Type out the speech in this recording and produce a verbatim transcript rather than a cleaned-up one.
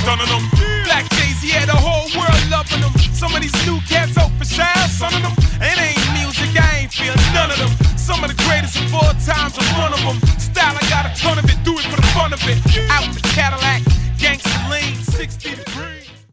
stunning them. Black Daisy had the whole world loving them. Some of these new cats out for shy, son of them. It ain't music, I ain't feel none of them. Some of the greatest of all times, I'm one of them. Style, I got a ton of it, do it for the fun of it. Out the Cadillac.